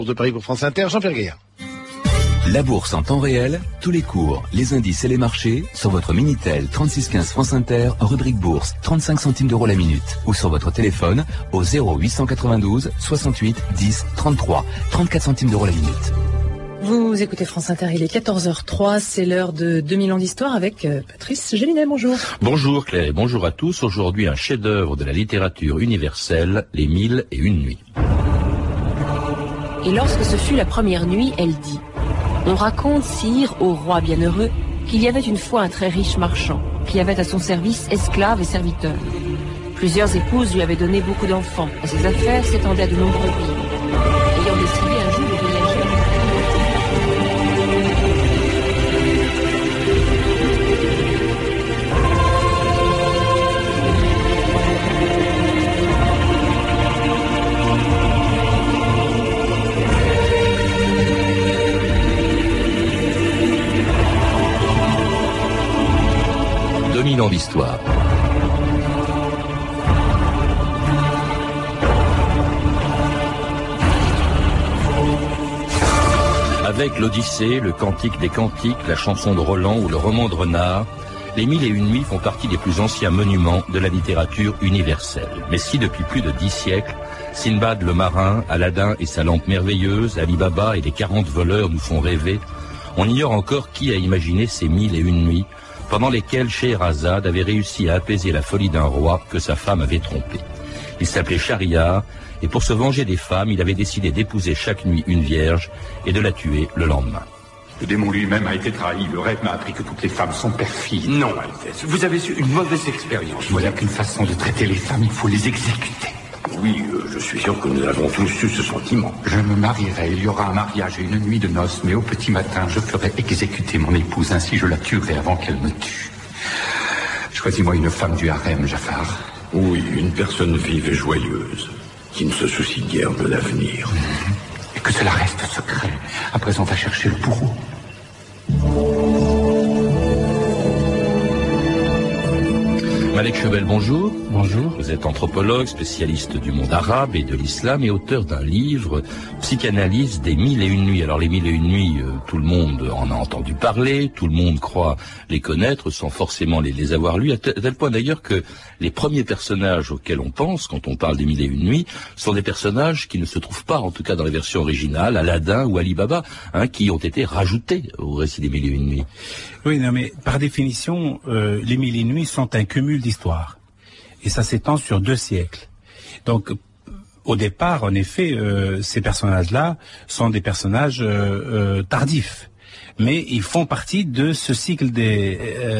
De Paris pour France Inter, Jean-Pierre Gaillard. La bourse en temps réel, tous les cours, les indices et les marchés sur votre Minitel 3615 France Inter, rubrique bourse, 35 centimes d'euros la minute, ou sur votre téléphone au 0892 68 10 33, 34 centimes d'euros la minute. Vous écoutez France Inter, il est 14h03, c'est l'heure de 2000 ans d'histoire avec Patrice Gélinet, bonjour. Bonjour Claire et bonjour à tous. Aujourd'hui un chef-d'œuvre de la littérature universelle, Les 1001 nuits. Et lorsque ce fut la première nuit, elle dit: On raconte, sire, au roi bienheureux, qu'il y avait une fois un très riche marchand, qui avait à son service esclaves et serviteurs. Plusieurs épouses lui avaient donné beaucoup d'enfants, et ses affaires s'étendaient à de nombreux villes. Ayant décidé un jour de voyager... ans d'histoire. Avec l'Odyssée, le Cantique des Cantiques, la chanson de Roland ou le roman de Renard, les 1001 nuits font partie des plus anciens monuments de la littérature universelle. Mais si depuis plus de 10 siècles, Sinbad le marin, Aladdin et sa lampe merveilleuse, Ali Baba et les 40 voleurs nous font rêver, on ignore encore qui a imaginé ces 1001 nuits, pendant lesquelles Scheherazade avait réussi à apaiser la folie d'un roi que sa femme avait trompé. Il s'appelait Schahriar, et pour se venger des femmes, il avait décidé d'épouser chaque nuit une vierge et de la tuer le lendemain. Le démon lui-même a été trahi. Le rêve m'a appris que toutes les femmes sont perfides. Non, Altesse, vous avez eu une mauvaise expérience. Il n'y a qu'une façon de traiter les femmes, il faut les exécuter. Oui, je suis sûr que nous avons tous eu ce sentiment. Je me marierai, il y aura un mariage et une nuit de noces, mais au petit matin, je ferai exécuter mon épouse, ainsi je la tuerai avant qu'elle me tue. Choisis-moi une femme du harem, Jafar. Oui, une personne vive et joyeuse, qui ne se soucie guère de l'avenir. Et que cela reste secret. Après, on va chercher le bourreau. Malek Chebel, bonjour. Bonjour. Vous êtes anthropologue, spécialiste du monde arabe et de l'islam et auteur d'un livre, Psychanalyse des 1001 nuits. Alors les 1001 nuits, tout le monde en a entendu parler, tout le monde croit les connaître sans forcément les avoir lus, à tel point d'ailleurs que les premiers personnages auxquels on pense quand on parle des 1001 nuits sont des personnages qui ne se trouvent pas, en tout cas dans les versions originales, Aladdin ou Ali Baba, qui ont été rajoutés au récit des 1001 nuits. Oui, non, mais par définition, les 1001 nuits sont un cumul d'histoires. Et ça s'étend sur 2 siècles. Donc, au départ, en effet, ces personnages-là sont des personnages tardifs. Mais ils font partie de ce cycle des,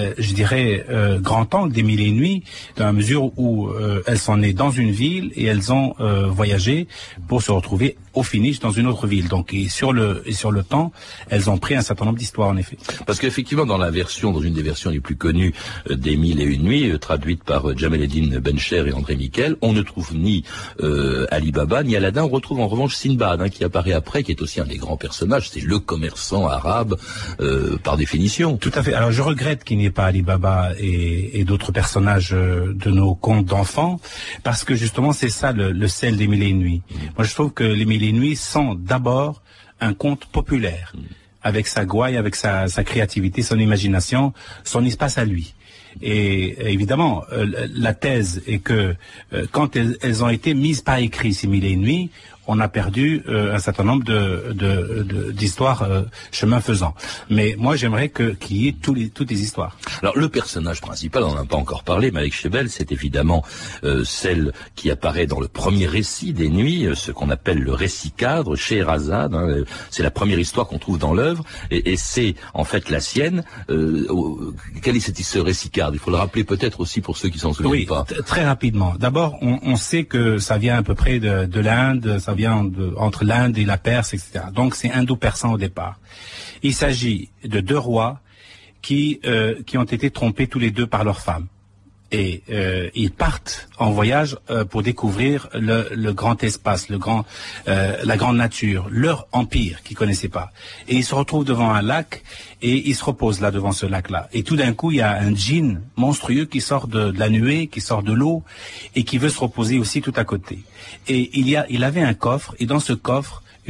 grand angle des 1001 nuits, dans la mesure où elles sont nées dans une ville et elles ont voyagé pour se retrouver au finish dans une autre ville. Donc, et sur le temps, elles ont pris un certain nombre d'histoires, en effet. Parce qu'effectivement, dans une des versions les plus connues des 1001 nuits, traduite par Jamel Eddin Bencher et André Miquel, on ne trouve ni Ali Baba ni Aladdin. On retrouve en revanche Sinbad, qui apparaît après, qui est aussi un des grands personnages. C'est le commerçant arabe par définition. Tout à fait. Alors, je regrette qu'il n'y ait pas Ali Baba et d'autres personnages de nos contes d'enfants, parce que justement, c'est ça le sel des 1001 nuits. Moi, je trouve que les 1001 nuits sont d'abord un conte populaire, avec sa gouaille, avec sa créativité, son imagination, son espace à lui. Et évidemment, la thèse est que quand elles ont été mises par écrit, ces 1001 nuits, on a perdu un certain nombre d'histoires chemin faisant. Mais moi, j'aimerais qu'il y ait toutes les histoires. Alors, le personnage principal, on n'en a pas encore parlé, Malek Chebel, c'est évidemment celle qui apparaît dans le premier récit des nuits, ce qu'on appelle le récit cadre, Scheherazade. C'est la première histoire qu'on trouve dans l'œuvre, et c'est en fait la sienne. Quel est ce récit cadre? Il faut le rappeler peut-être aussi pour ceux qui s'en souviennent pas. Oui, très rapidement. D'abord, on sait que ça vient à peu près de l'Inde, ça vient entre l'Inde et la Perse, etc. Donc c'est indo-persan au départ. Il s'agit de 2 rois qui ont été trompés tous les 2 par leurs femmes. Et ils partent en voyage pour découvrir le grand espace, la grande nature, leur empire qu'ils connaissaient pas. Et ils se retrouvent devant un lac et ils se reposent là devant ce lac-là. Et tout d'un coup, il y a un djinn monstrueux qui sort de la nuée, qui sort de l'eau et qui veut se reposer aussi tout à côté. Et il avait un coffre, et dans ce coffre,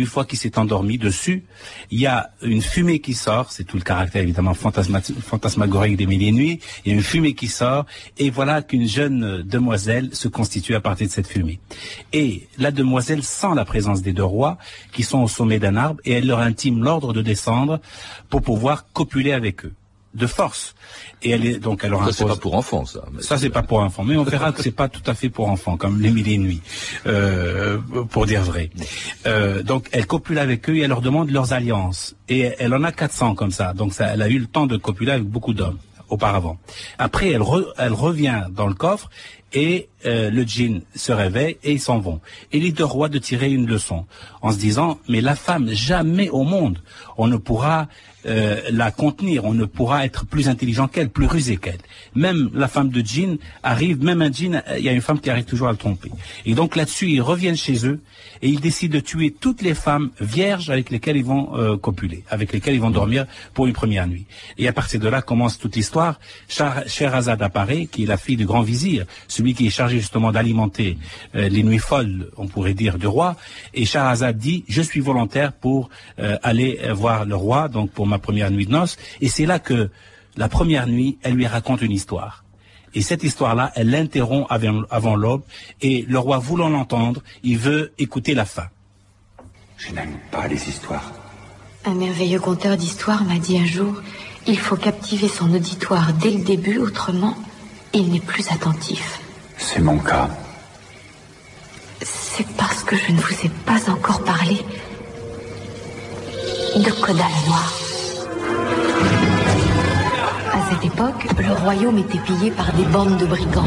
une fois qu'il s'est endormi dessus, il y a une fumée qui sort, c'est tout le caractère évidemment fantasmagorique des Mille et une nuits, il y a une fumée qui sort, et voilà qu'une jeune demoiselle se constitue à partir de cette fumée. Et la demoiselle sent la présence des deux rois qui sont au sommet d'un arbre, et elle leur intime l'ordre de descendre pour pouvoir copuler avec eux. De force. Et elle leur impose. Ça, c'est pas pour enfants, ça. Ça, c'est pas pour enfants. Mais on verra que c'est pas tout à fait pour enfants, comme les Mille et une nuits, pour dire vrai. Donc, elle copule avec eux et elle leur demande leurs alliances. Et elle en a 400 comme ça. Donc, elle a eu le temps de copuler avec beaucoup d'hommes auparavant. Après, elle revient dans le coffre et le djinn se réveille et ils s'en vont. Et les deux rois de tirer une leçon en se disant, mais la femme, jamais au monde, on ne pourra la contenir, on ne pourra être plus intelligent qu'elle, plus rusé qu'elle. Même la femme de djinn arrive, même un djinn, il y a une femme qui arrive toujours à le tromper. Et donc là-dessus, ils reviennent chez eux et ils décident de tuer toutes les femmes vierges avec lesquelles ils vont copuler, avec lesquelles ils vont dormir pour une première nuit. Et à partir de là commence toute l'histoire. Scheherazade apparaît, qui est la fille du grand vizir, celui qui est chargé justement d'alimenter les nuits folles, on pourrait dire, du roi. Et Scheherazade dit, je suis volontaire pour aller voir le roi, donc pour ma première nuit de noces. Et c'est là que, la première nuit, elle lui raconte une histoire. Et cette histoire-là, elle l'interrompt avant l'aube. Et le roi, voulant l'entendre, il veut écouter la fin. Je n'aime pas les histoires. Un merveilleux conteur d'histoires m'a dit un jour, il faut captiver son auditoire dès le début, autrement, il n'est plus attentif. C'est mon cas. C'est parce que je ne vous ai pas encore parlé de Koda le Noir. À cette époque, le royaume était pillé par des bandes de brigands.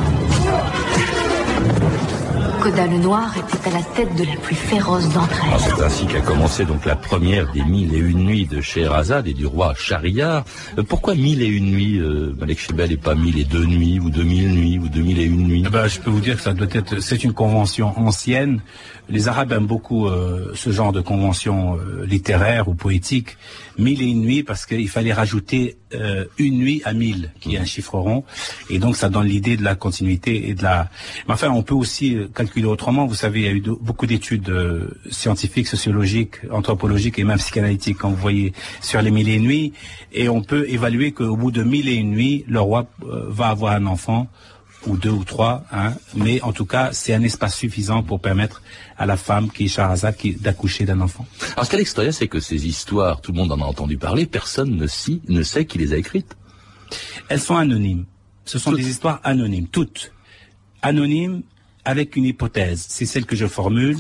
Koda le Noir était à la tête de la plus féroce d'entre elles. C'est ainsi qu'a commencé donc la première des 1001 nuits de Scheherazade et du roi Schahriar. Pourquoi 1001 nuits, Malek Shebel, et pas 1002 nuits, ou 2000 nuits, ou 2001 nuits? Je peux vous dire que ça doit être, c'est une convention ancienne. Les Arabes aiment beaucoup ce genre de convention littéraire ou poétique. 1001 nuits, parce qu'il fallait rajouter une nuit à 1000, qui est un chiffre rond. Et donc, ça donne l'idée de la continuité et de la... Mais enfin, on peut aussi calculer autrement. Vous savez, il y a eu beaucoup d'études scientifiques, sociologiques, anthropologiques et même psychanalytiques, quand vous voyez sur les 1001 nuits. Et on peut évaluer qu'au bout de 1001 nuits, le roi va avoir un enfant, ou 2 ou 3, mais en tout cas, c'est un espace suffisant pour permettre à la femme qui est Scheherazade d'accoucher d'un enfant. Alors, ce qu'il y a l'extérieur, c'est que ces histoires, tout le monde en a entendu parler, personne ne sait qui les a écrites. Elles sont anonymes. Ce sont des histoires anonymes, toutes. Anonymes, avec une hypothèse. C'est celle que je formule,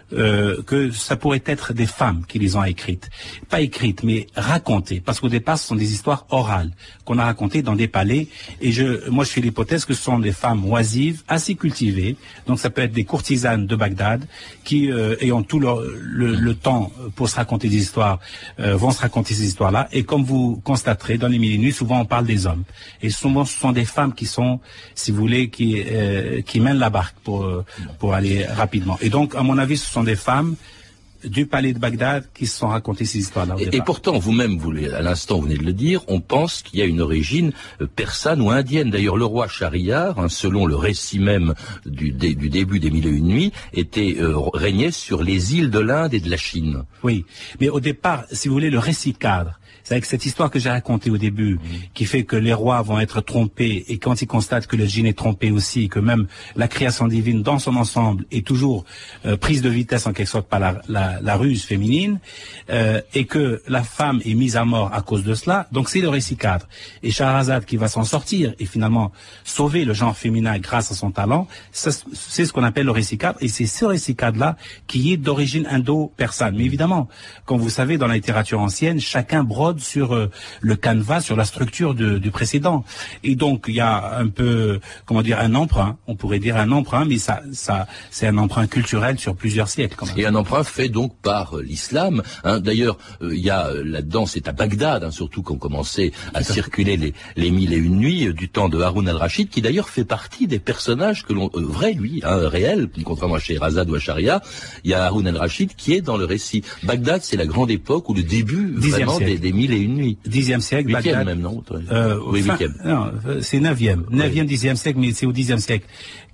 que ça pourrait être des femmes qui les ont écrites. Pas écrites, mais racontées. Parce qu'au départ, ce sont des histoires orales qu'on a racontées dans des palais. Et moi, je fais l'hypothèse que ce sont des femmes oisives, assez cultivées. Donc, ça peut être des courtisanes de Bagdad qui, ayant tout le temps pour se raconter des histoires, vont se raconter ces histoires-là. Et comme vous constaterez, dans les Mille et une nuits, souvent, on parle des hommes. Et souvent, ce sont des femmes qui sont, si vous voulez, qui mènent la barque pour aller rapidement. Et donc, à mon avis, ce sont des femmes du palais de Bagdad qui se sont racontées ces histoires-là. Et pourtant, vous-même, à l'instant, vous venez de le dire, on pense qu'il y a une origine persane ou indienne. D'ailleurs, le roi Schahriar, selon le récit même du début des 1001 nuits, régnait sur les îles de l'Inde et de la Chine. Oui, mais au départ, si vous voulez, le récit cadre, c'est avec cette histoire que j'ai racontée au début, qui fait que les rois vont être trompés, et quand ils constatent que le djinn est trompé aussi, que même la création divine dans son ensemble est toujours prise de vitesse en quelque sorte par la ruse féminine, et que la femme est mise à mort à cause de cela, donc c'est le récit cadre. Et Scheherazade qui va s'en sortir et finalement sauver le genre féminin grâce à son talent, c'est ce qu'on appelle le récit cadre, et c'est ce récit cadre-là qui est d'origine indo-persane. Mais évidemment, comme vous savez, dans la littérature ancienne, chacun brode sur le canevas, sur la structure du précédent. Et donc, il y a un peu, un emprunt, on pourrait dire un emprunt, mais ça c'est un emprunt culturel sur plusieurs siècles, quand même. Et un emprunt fait donc par l'islam. D'ailleurs, il y a là-dedans, c'est à Bagdad, surtout qu'on commençait à circuler les 1001 nuits du temps de Haroun al-Rachid, qui d'ailleurs fait partie des personnages que l'on réel, contrairement à Scheherazade ou à Schahriar. Il y a Haroun al-Rachid qui est dans le récit. Bagdad, c'est la grande époque ou le début vraiment des 1001 nuits. 10e siècle, 8e Bagdad. même, non? Oui, 8e. Non, c'est 9e. 9e, 10e siècle, mais c'est au 10e siècle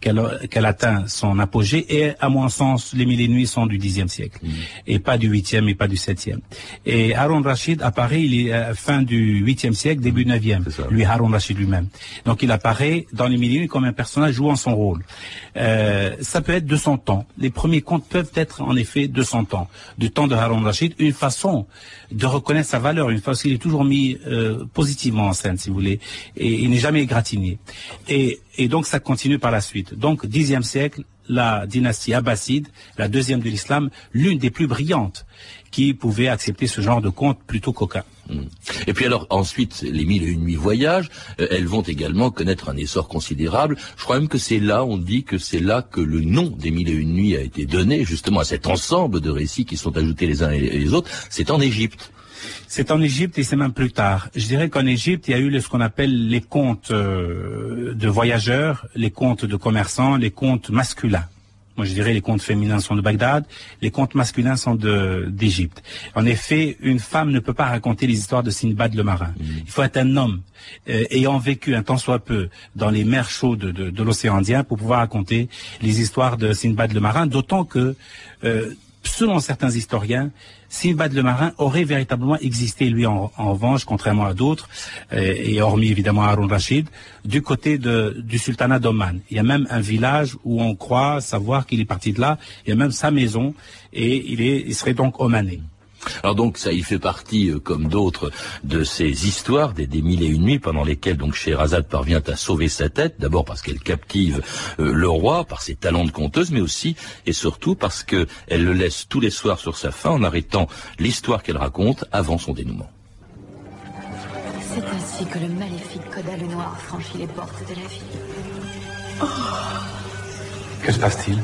qu'elle atteint son apogée. Et à mon sens, les Mille et une nuits sont du Xe siècle, et pas du 8e et pas du 7e. Et Haroun Rachid apparaît, il est fin du 8e siècle, début 9e, lui Haroun Rachid lui-même. Donc il apparaît dans les Mille et une nuits comme un personnage jouant son rôle. Ça peut être de son temps. Les premiers contes peuvent être en effet de son temps, du temps de Haroun Rachid, une façon de reconnaître sa valeur, une façon qu'il est toujours mis positivement en scène, si vous voulez, et il n'est jamais égratigné. Et donc ça continue par la suite. Donc 10e siècle, la dynastie abbasside, la deuxième de l'islam, l'une des plus brillantes, qui pouvait accepter ce genre de contes plutôt coquins. Et puis alors ensuite, les Mille et une nuits voyagent, elles vont également connaître un essor considérable. Je crois même que c'est là, on dit que c'est là que le nom des Mille et une nuits a été donné, justement à cet ensemble de récits qui sont ajoutés les uns et les autres. C'est en Égypte. C'est en Égypte et c'est même plus tard. Je dirais qu'en Égypte, il y a eu ce qu'on appelle les contes de voyageurs, les contes de commerçants, les contes masculins. Moi, je dirais les contes féminins sont de Bagdad, les contes masculins sont d'Égypte. En effet, une femme ne peut pas raconter les histoires de Sindbad le marin. Il faut être un homme ayant vécu un tant soit peu dans les mers chaudes de l'océan Indien pour pouvoir raconter les histoires de Sindbad le marin, d'autant que, selon certains historiens, Sindbad le marin aurait véritablement existé, lui, en revanche, contrairement à d'autres, et hormis évidemment Haroun Rachid, du côté du sultanat d'Oman. Il y a même un village où on croit savoir qu'il est parti de là, il y a même sa maison, et il serait donc omanais. Alors donc ça, il fait partie, comme d'autres, de ces histoires des Mille et une nuits pendant lesquelles donc Scheherazade parvient à sauver sa tête, d'abord parce qu'elle captive le roi par ses talents de conteuse, mais aussi et surtout parce que elle le laisse tous les soirs sur sa faim en arrêtant l'histoire qu'elle raconte avant son dénouement. C'est ainsi que le maléfique Koda le Noir franchit les portes de la ville. Que se passe-t-il?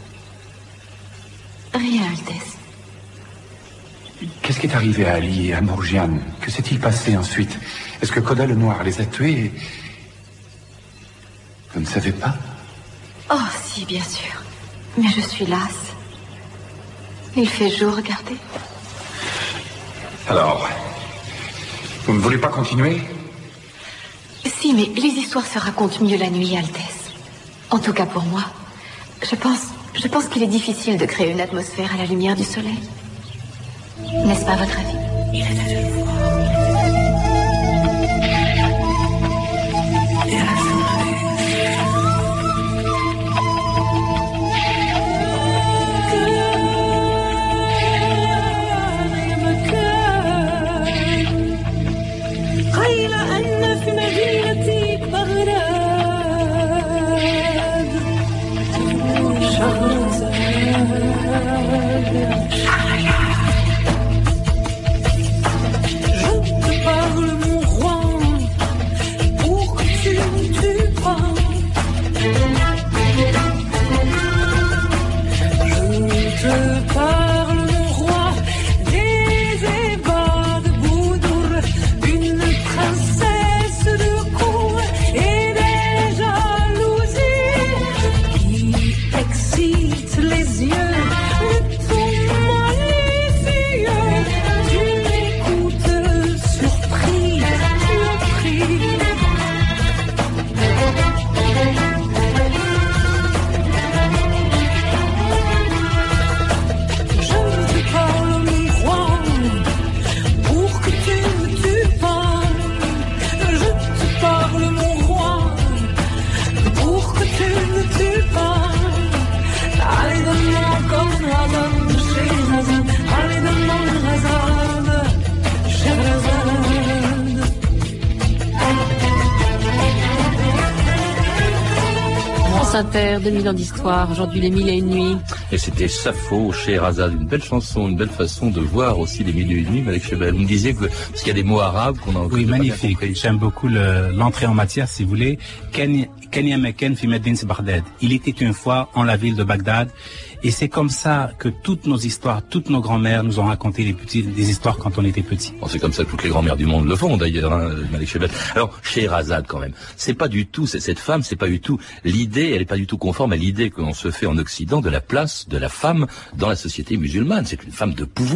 Rien, Altesse. Qu'est-ce qui est arrivé à Ali et à Morgiane? Que s'est-il passé ensuite? Est-ce que Koda le Noir les a tués? Vous ne savez pas? Oh, si, bien sûr. Mais je suis lasse. Il fait jour, regardez. Alors, vous ne voulez pas continuer? Si, mais les histoires se racontent mieux la nuit, Altesse. En tout cas pour moi. Je pense qu'il est difficile de créer une atmosphère à la lumière du soleil. N'est-ce pas votre avis? Il est à de le voir. Et à la fin. Inter, 2000 ans d'histoire, aujourd'hui les Mille et une nuits. Et c'était Sappho, Scheherazade, une belle chanson, une belle façon de voir aussi les Mille et une nuits, Malek Chebel. Vous me disiez que, parce qu'il y a des mots arabes qu'on a encore. Oui, magnifique. J'aime beaucoup l'entrée en matière, si vous voulez. Kenya Meken fi Medine Bagdad. Il était une fois en la ville de Bagdad. Et c'est comme ça que toutes nos histoires, toutes nos grand-mères nous ont raconté des histoires quand on était petits. Bon, c'est comme ça que toutes les grand-mères du monde le font d'ailleurs, hein, Malek Chebel. Alors, Scheherazade quand même, c'est pas du tout, cette femme, c'est pas du tout l'idée, elle est pas du tout conforme à l'idée que l'on se fait en Occident de la place de la femme dans la société musulmane. C'est une femme de pouvoir.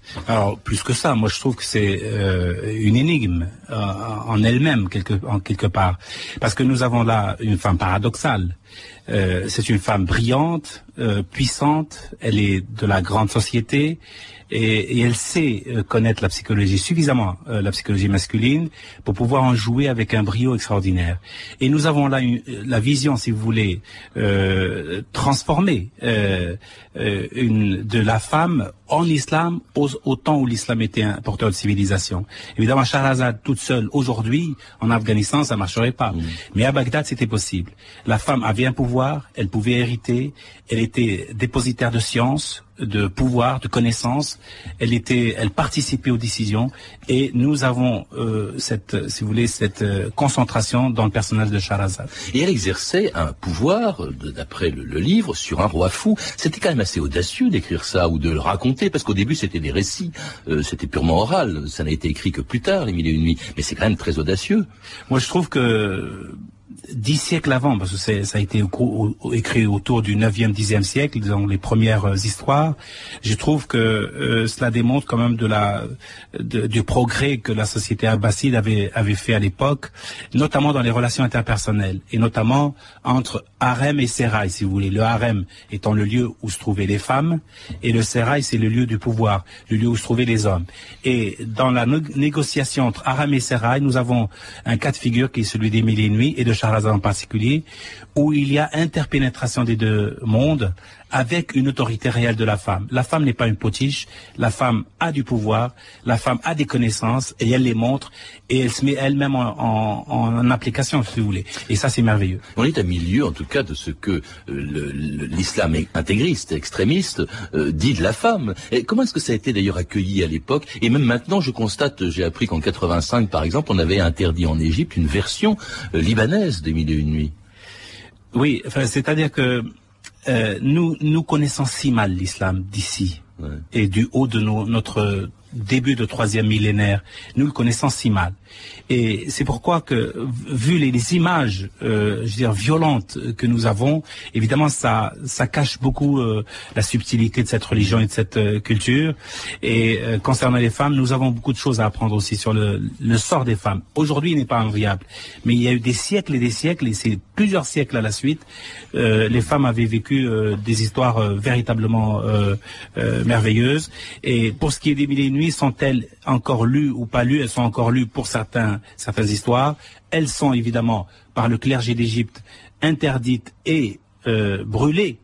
Alors, plus que ça, moi je trouve que c'est une énigme en elle-même, quelque part. Parce que nous avons là une femme paradoxale. C'est une femme brillante, puissante, elle est de la grande société, et elle sait connaître la psychologie suffisamment, la psychologie masculine, pour pouvoir en jouer avec un brio extraordinaire. Et nous avons là la vision, si vous voulez, transformée de la femme en islam au temps où l'islam était un porteur de civilisation. Évidemment, Shahrazad toute seule aujourd'hui en Afghanistan, ça marcherait pas. Mais à Bagdad, c'était possible. La femme avait un pouvoir, elle pouvait hériter, elle était dépositaire de science, de pouvoir, de connaissances, elle participait aux décisions, et nous avons cette concentration dans le personnage de Shahrazad. Et elle exerçait un pouvoir, d'après le livre, sur un roi fou. C'était quand même assez audacieux d'écrire ça ou de le raconter, parce qu'au début c'était des récits, c'était purement oral, ça n'a été écrit que plus tard, les Mille et une nuits, mais c'est quand même très audacieux. Moi je trouve que 10 siècles avant, parce que ça a été écrit autour du 9e, 10e siècle, dans les premières histoires, je trouve que cela démontre quand même du progrès que la société abbasside avait fait à l'époque, notamment dans les relations interpersonnelles, et notamment entre harem et sérail, si vous voulez. Le harem étant le lieu où se trouvaient les femmes, et le sérail, c'est le lieu du pouvoir, le lieu où se trouvaient les hommes. Et dans la négociation entre harem et sérail, nous avons un cas de figure qui est celui des Mille et une nuits, et de Shahrazad en particulier, où il y a interpénétration des deux mondes avec une autorité réelle de la femme. La femme n'est pas une potiche, la femme a du pouvoir, la femme a des connaissances, et elle les montre, et elle se met elle-même en application, si vous voulez. Et ça, c'est merveilleux. On est à milieu, en tout cas, de ce que l'islam intégriste, extrémiste, dit de la femme. Et comment est-ce que ça a été d'ailleurs accueilli à l'époque? Et même maintenant, je constate, j'ai appris qu'en 85, par exemple, on avait interdit en Égypte une version libanaise des Mille et une nuits. Oui, enfin, c'est-à-dire que nous connaissons si mal l'islam d'ici, ouais, et du haut de notre début de 3e millénaire, nous le connaissons si mal. Et c'est pourquoi que, vu les images, violentes que nous avons, évidemment, ça cache beaucoup la subtilité de cette religion et de cette culture. Et concernant les femmes, nous avons beaucoup de choses à apprendre aussi sur le sort des femmes. Aujourd'hui, il n'est pas enviable, mais il y a eu des siècles, et c'est plusieurs siècles à la suite, les femmes avaient vécu des histoires véritablement merveilleuses. Et pour ce qui est des Mille et une nuits, sont-elles encore lues ou pas lues? Elles sont encore lues pour certaines histoires. Elles sont évidemment, par le clergé d'Égypte, interdites et brûlées.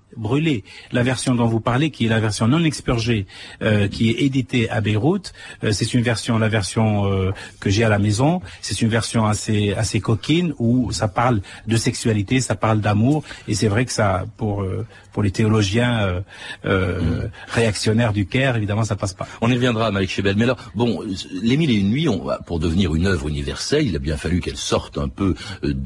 La version dont vous parlez, qui est la version non expurgée, qui est éditée à Beyrouth, c'est la version que j'ai à la maison. C'est une version assez coquine, où ça parle de sexualité, ça parle d'amour, et c'est vrai que ça, pour les théologiens réactionnaires du Caire, évidemment, ça passe pas. On y reviendra, Malik Chebel. Mais alors, bon, les Mille et une nuits, pour devenir une œuvre universelle, il a bien fallu qu'elle sorte un peu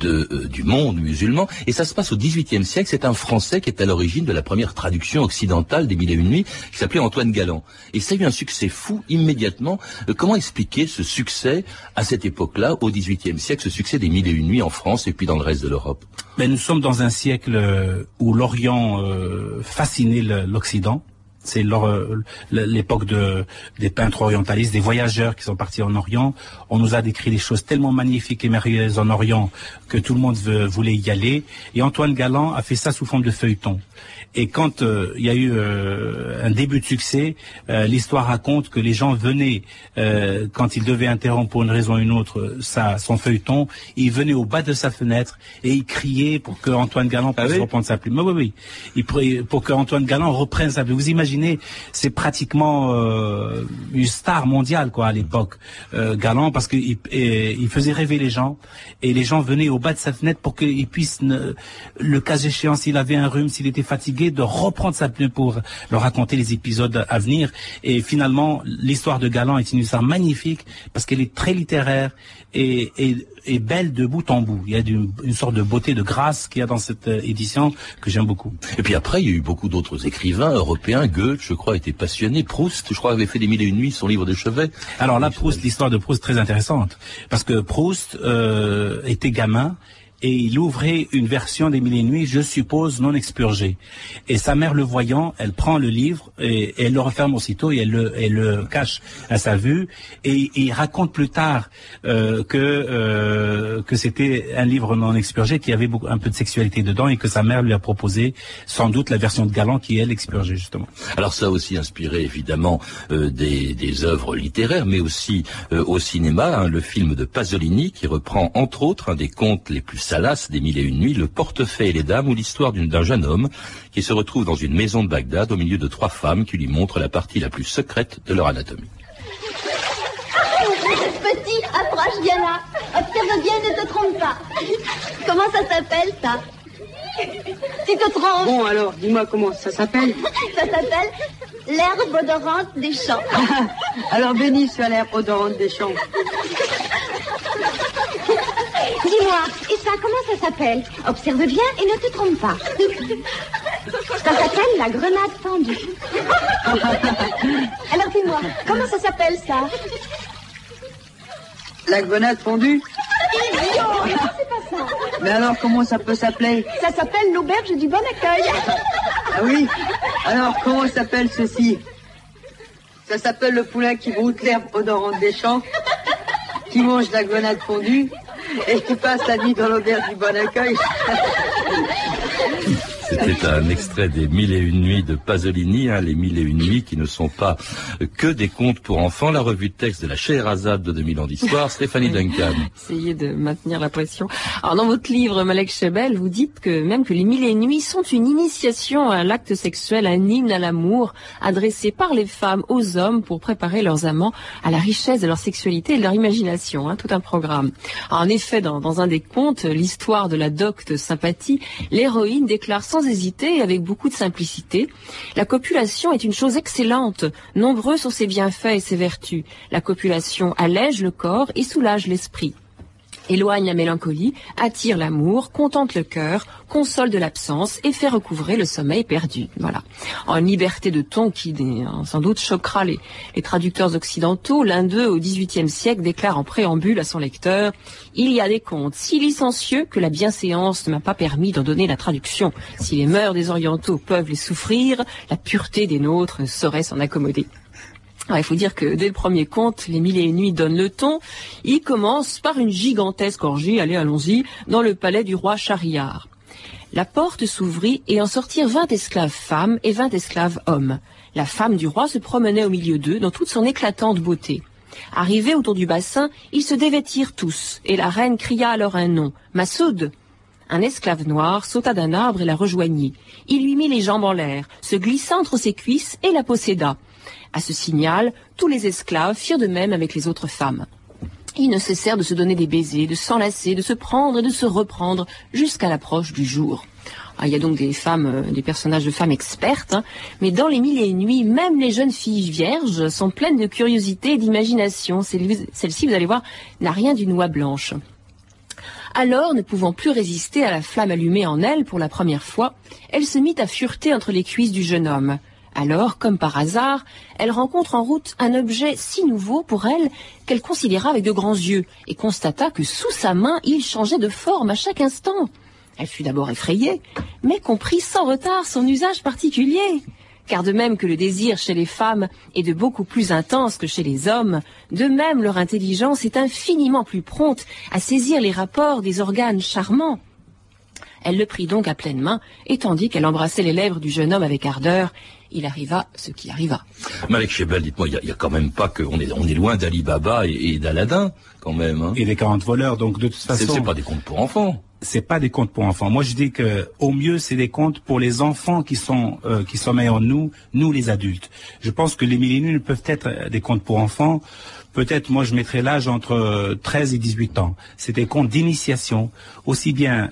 du monde musulman, et ça se passe au XVIIIe siècle. C'est un Français qui est à l'origine de la première traduction occidentale des Mille et une nuits, qui s'appelait Antoine Galland. Et ça a eu un succès fou immédiatement. Comment expliquer ce succès à cette époque-là, au XVIIIe siècle, ce succès des Mille et une nuits en France et puis dans le reste de l'Europe? Nous sommes dans un siècle où l'Orient fascinait l'Occident. C'est l'époque des peintres orientalistes, des voyageurs qui sont partis en Orient. On nous a décrit des choses tellement magnifiques et merveilleuses en Orient que tout le monde voulait y aller. Et Antoine Galland a fait ça sous forme de feuilleton. Et quand il y a eu un début de succès, l'histoire raconte que les gens venaient, quand ils devaient interrompre pour une raison ou une autre son feuilleton, ils venaient au bas de sa fenêtre et ils criaient pour que Antoine Galland puisse reprendre sa plume. Oui. Pour que Antoine Galland reprenne sa plume. Vous imaginez, c'est pratiquement une star mondiale à l'époque, Galland, parce qu'il faisait rêver les gens, et les gens venaient au bas de sa fenêtre pour qu'il puisse, le cas échéant, s'il avait un rhume, s'il était fatigué, de reprendre sa plume pour leur raconter les épisodes à venir. Et finalement, l'histoire de Galland est une histoire magnifique parce qu'elle est très littéraire et belle de bout en bout. Il y a une sorte de beauté, de grâce qu'il y a dans cette édition que j'aime beaucoup. Et puis après, il y a eu beaucoup d'autres écrivains européens. Goethe, je crois, était passionné. Proust, je crois, avait fait des Mille et une nuits, son livre de chevet. Alors là, l'histoire de Proust, très intéressante. Parce que Proust était gamin, et il ouvrait une version des Mille et une nuits, je suppose, non expurgée. Et sa mère, le voyant, elle prend le livre et elle le referme aussitôt et elle le cache à sa vue. Et il raconte plus tard que c'était un livre non expurgé, qui avait un peu de sexualité dedans et que sa mère lui a proposé sans doute la version de Galland qui est expurgée, justement. Alors ça a aussi inspiré évidemment des œuvres littéraires, mais aussi au cinéma, le film de Pasolini qui reprend entre autres un des contes les plus salaces des Mille et une nuits, Le Portefaix et les dames, ou l'histoire d'un jeune homme qui se retrouve dans une maison de Bagdad au milieu de 3 femmes qui lui montrent la partie la plus secrète de leur anatomie. Petit, approche, viens là. Observe bien, ne te trompe pas. Comment ça s'appelle, ça? Tu te trompes. Bon, alors, dis-moi comment ça s'appelle. Ça s'appelle l'herbe odorante des champs. Alors, béni soit l'herbe odorante des champs. Dis-moi, et ça, comment ça s'appelle? Observe bien et ne te trompe pas. Ça s'appelle la grenade fendue. Alors, dis-moi, comment ça s'appelle, ça? La grenade fondue? Idiot! Non, c'est pas ça. Mais alors, comment ça peut s'appeler? Ça s'appelle l'auberge du bon accueil. Ah oui? Alors, comment s'appelle ceci? Ça s'appelle le poulain qui broute l'herbe odorante des champs, qui mange la grenade fondue et qui passe la nuit dans l'auberge du bon accueil. C'était un extrait des Mille et une nuits de Pasolini, les Mille et une nuits qui ne sont pas que des contes pour enfants. La revue de texte de la Scheherazade de 2000 ans d'histoire, Stéphanie Duncan. Essayez de maintenir la pression. Alors dans votre livre, Malek Chebel, vous dites que les Mille et une nuits sont une initiation à l'acte sexuel, un hymne à l'amour, adressé par les femmes aux hommes pour préparer leurs amants à la richesse de leur sexualité et de leur imagination. Tout un programme. Alors, en effet, dans un des contes, l'histoire de la docte Sympathie, l'héroïne déclare sans hésiter et avec beaucoup de simplicité: la copulation est une chose excellente, nombreux sont ses bienfaits et ses vertus. La copulation allège le corps et soulage l'esprit, éloigne la mélancolie, attire l'amour, contente le cœur, console de l'absence et fait recouvrer le sommeil perdu. Voilà. En liberté de ton qui sans doute choquera les traducteurs occidentaux, l'un d'eux au XVIIIe siècle déclare en préambule à son lecteur: il y a des contes si licencieux que la bienséance ne m'a pas permis d'en donner la traduction. Si les mœurs des orientaux peuvent les souffrir, la pureté des nôtres saurait s'en accommoder. Alors, il faut dire que dès le premier conte, les Mille et une nuits donnent le ton. Il commence par une gigantesque orgie, allons-y, dans le palais du roi Schahriar. La porte s'ouvrit et en sortirent 20 esclaves femmes et 20 esclaves hommes. La femme du roi se promenait au milieu d'eux dans toute son éclatante beauté. Arrivés autour du bassin, ils se dévêtirent tous, et la reine cria alors un nom: Massoud. Un esclave noir sauta d'un arbre et la rejoignit. Il lui mit les jambes en l'air, se glissa entre ses cuisses et la posséda. À ce signal, tous les esclaves firent de même avec les autres femmes. Ils ne cessèrent de se donner des baisers, de s'enlacer, de se prendre et de se reprendre jusqu'à l'approche du jour. Il y a donc des personnages de femmes expertes, mais dans les Mille et une nuits, même les jeunes filles vierges sont pleines de curiosité et d'imagination. Celle-ci, vous allez voir, n'a rien d'une oie blanche. Alors, ne pouvant plus résister à la flamme allumée en elle pour la première fois, elle se mit à fureter entre les cuisses du jeune homme. Alors, comme par hasard, elle rencontre en route un objet si nouveau pour elle qu'elle considéra avec de grands yeux et constata que sous sa main, il changeait de forme à chaque instant. Elle fut d'abord effrayée, mais comprit sans retard son usage particulier. Car de même que le désir chez les femmes est de beaucoup plus intense que chez les hommes, de même leur intelligence est infiniment plus prompte à saisir les rapports des organes charmants. Elle le prit donc à pleine main, et tandis qu'elle embrassait les lèvres du jeune homme avec ardeur, il arriva ce qui arriva. Malek Chebel, dites-moi, il y a quand même pas que on est loin d'Ali Baba et d'Aladin, quand même. Et des 40 voleurs, donc de toute façon. C'est pas des contes pour enfants. C'est pas des contes pour enfants. Moi, je dis que au mieux, c'est des contes pour les enfants qui sommeillent en nous les adultes. Je pense que les Mille et une nuits peuvent être des contes pour enfants. Peut-être, moi, je mettrais l'âge entre 13 et 18 ans. C'est des contes d'initiation, aussi bien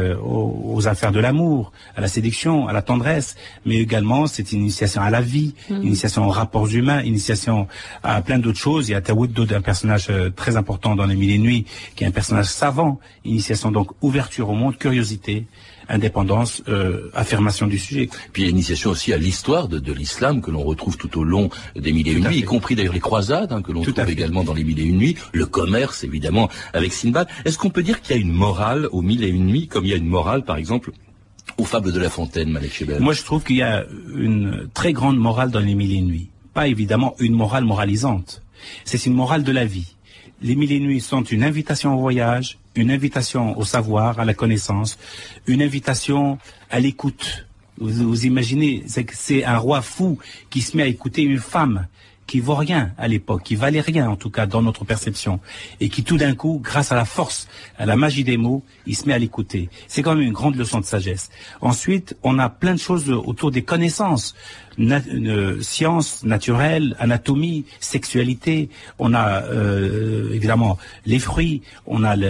aux affaires de l'amour, à la séduction, à la tendresse, mais également c'est une initiation à la vie, initiation aux rapports humains, initiation à plein d'autres choses. Il y a Tawoud, un personnage très important dans les Mille et une nuits, qui est un personnage savant. Initiation donc ouverture au monde, curiosité, indépendance, affirmation du sujet. Puis initiation aussi à l'histoire de l'islam que l'on retrouve tout au long des Mille et Une Nuits, y compris d'ailleurs les croisades que l'on trouve également dans les Mille et Une Nuits, le commerce évidemment avec Sinbad. Est-ce qu'on peut dire qu'il y a une morale aux Mille et Une Nuits comme il y a une morale par exemple aux Fables de La Fontaine, Malek Chebel? Moi je trouve qu'il y a une très grande morale dans les Mille et Une Nuits. Pas évidemment une morale moralisante, c'est une morale de la vie. Les Mille et Une Nuits sont une invitation au voyage, une invitation au savoir, à la connaissance, une invitation à l'écoute. Vous imaginez, c'est un roi fou qui se met à écouter une femme qui vaut rien à l'époque, qui valait rien en tout cas dans notre perception, et qui tout d'un coup, grâce à la force, à la magie des mots, il se met à l'écouter. C'est quand même une grande leçon de sagesse. Ensuite, on a plein de choses autour des connaissances, sciences naturelles, anatomie, sexualité. On a évidemment les fruits, on a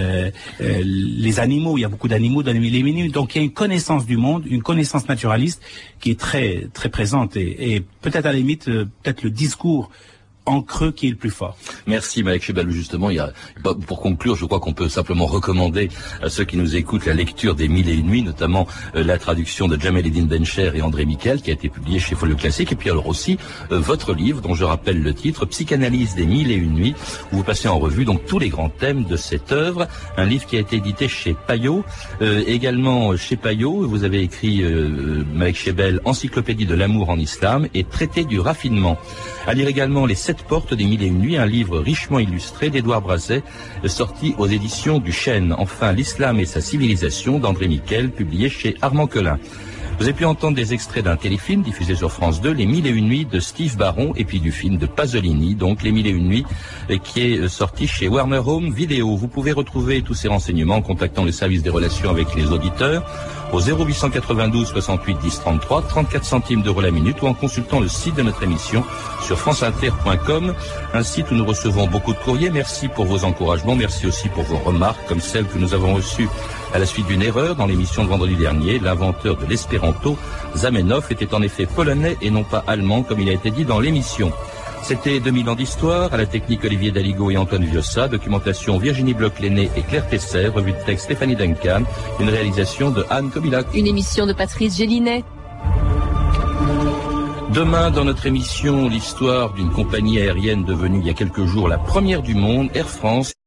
les animaux. Il y a beaucoup d'animaux dans les Mille et Une Nuits. Donc il y a une connaissance du monde, une connaissance naturaliste qui est très très présente et peut-être à la limite peut-être le discours en creux qui est le plus fort. Merci Malek Chebel. Justement, pour conclure, je crois qu'on peut simplement recommander à ceux qui nous écoutent la lecture des Mille et Une Nuits, notamment la traduction de Jamel Eddine Bencher et André Miquel, qui a été publié chez Folio Classique, et puis alors aussi votre livre, dont je rappelle le titre, Psychanalyse des Mille et Une Nuits, où vous passez en revue donc tous les grands thèmes de cette œuvre, un livre qui a été édité chez Payot, également chez Payot, vous avez écrit Malek Chebel, Encyclopédie de l'amour en islam et Traité du raffinement. À lire également Les Sept Portes des Mille et Une Nuits, un livre richement illustré d'Édouard Brazet, sorti aux éditions du Chêne. Enfin, L'Islam et sa civilisation d'André Miquel, publié chez Armand Collin. Vous avez pu entendre des extraits d'un téléfilm diffusé sur France 2, Les Mille et Une Nuits de Steve Baron, et puis du film de Pasolini, donc Les Mille et Une Nuits, qui est sorti chez Warner Home Video. Vous pouvez retrouver tous ces renseignements en contactant le service des relations avec les auditeurs au 0892 68 10 33, 34 centimes d'euros la minute, ou en consultant le site de notre émission sur franceinter.com, un site où nous recevons beaucoup de courriers. Merci pour vos encouragements, merci aussi pour vos remarques, comme celles que nous avons reçues à la suite d'une erreur dans l'émission de vendredi dernier. L'inventeur de l'espéranto, Zamenhof, était en effet polonais et non pas allemand, comme il a été dit dans l'émission. C'était 2000 ans d'histoire, à la technique Olivier Daligo et Antoine Viossa, documentation Virginie Bloch-Lenné et Claire Tesser, revue de texte Stéphanie Duncan, une réalisation de Anne Kobilac. Une émission de Patrice Gélinet. Demain, dans notre émission, l'histoire d'une compagnie aérienne devenue il y a quelques jours la première du monde, Air France.